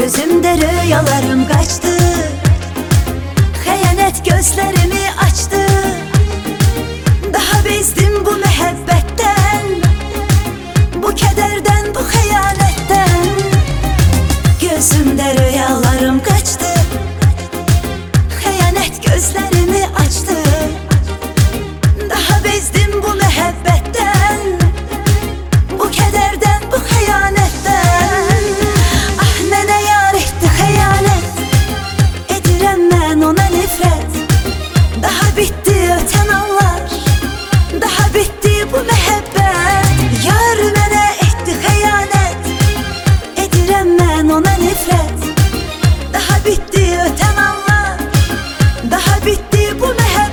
Gözümde rüyalarım kaçtı, xəyanət gözlerimi açtı. Daha bezdim bu məhəbbətdən, bu kədərdən, bu xəyanətdən. Gözümde rüyalarım kaçtı, xəyanət gözlerimi açtı. Daha bezdim bu məhəbbətdən, bu kədərdən, bu xəyanətdən. Ah, nənə yar etdi xəyanət, edirəm mən ona nifrət. Daha bitdi ötən anlar, daha bitdi bu məhəbbət. Yar mənə etdi xəyanət, edirəm mən ona nifrət. Daha bitdi ötən anlar, daha bitdi bu məhəbbət.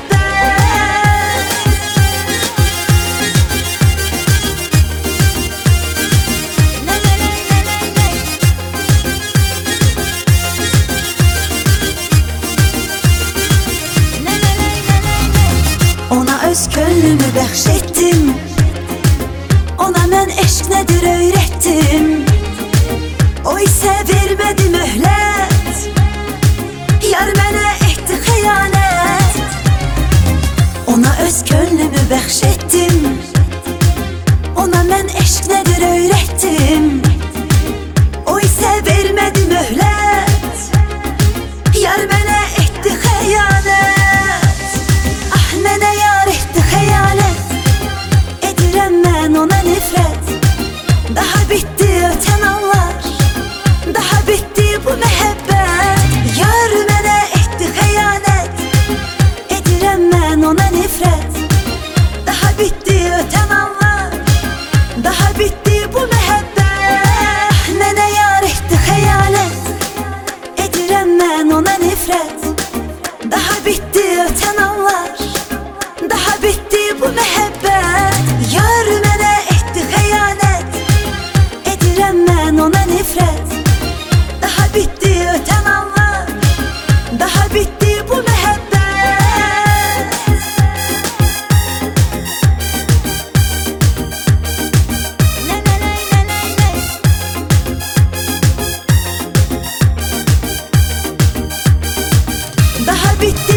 Ona öz könlümü bəxş etdim, ona mən eşq nədir öyrətdim. O isə vermədi möhlət, yar mənə etdi xəyanət. Ona öz könlümü bəxş etdim, ona mən eşq nədir öyrətdim. O isə vermədi möhlət, yar mənə etdi xəyanət. Ah, nənə yar etdi xəyanət, edirəm mən ona nifrət. Daha bitdi ötən anlar, daha bitdi bu məhəbbət. Yar mənə etdi xəyanət, edirəm mən ona nifrət. Daha bitdi ötən anlar, daha bitdi bu məhəbbət. Ah, nənə yar etdi xəyanət, edirəm mən ona nifrət. Daha bitdi ötən anlar, daha bitdi bu məhəbbət. Yar mənə etdi xəyanət, edirəm mən ona nifrət. Daha bitdi ötən anlar, daha bitdi bu məhəbbət. Daha bitdi